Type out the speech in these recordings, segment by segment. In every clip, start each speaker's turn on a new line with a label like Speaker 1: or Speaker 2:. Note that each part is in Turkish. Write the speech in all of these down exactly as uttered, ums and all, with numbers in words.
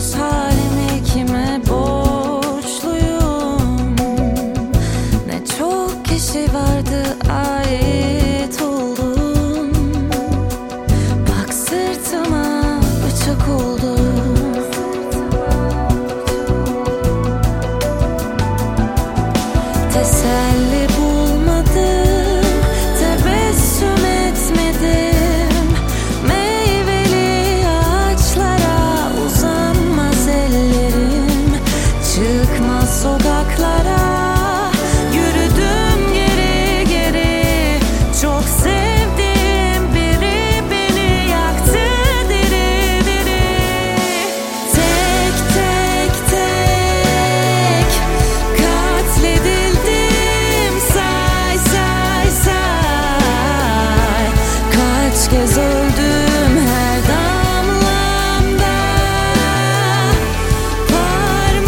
Speaker 1: gündüz halimi kime borçluyum? Ne çok kişi vardı ait oldum. Bak sırtıma bıçak oldu. Teselli bulmadım, tebessüm etmedim. Meyveli ağaçlara uzanmaz ellerim. Çıkmaz sokaklara, yürüdüm geri geri. Çok sevdiğim biri beni yaktı diri diri. Tek tek tek katledildim, say say say. Kaç kez öldüm her damlamda. Parmağın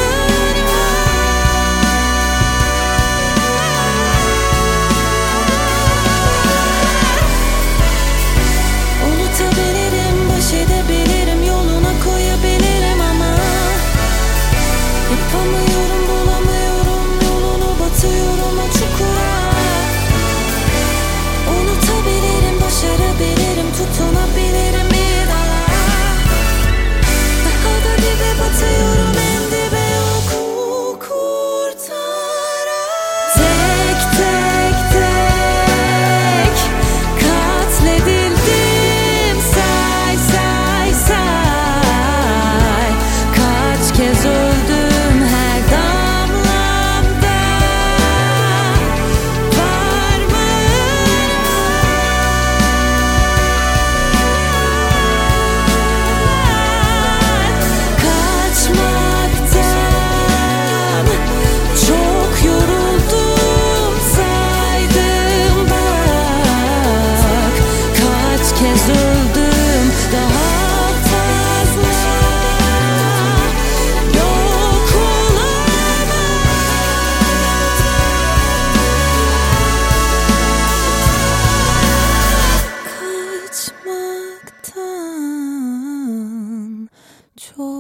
Speaker 1: unutabilirim, baş edebilirim, yoluna koyabilirim ama yapamıyorum, bulamıyorum yolunu, batıyorum o çukura. Unutabilirim, başarabilirim, tutunabilirim bir dala. Daha da dibe batıyorum, en dibe yok kurtaran. Tek tek tek katledildim, say say say. Kaç kez öldüm her damlamda. Kaçmaktan çok yoruldum, saydım bak. Kaç kez öldüm, daha fazla yok olamaz. Kaçmaktan çok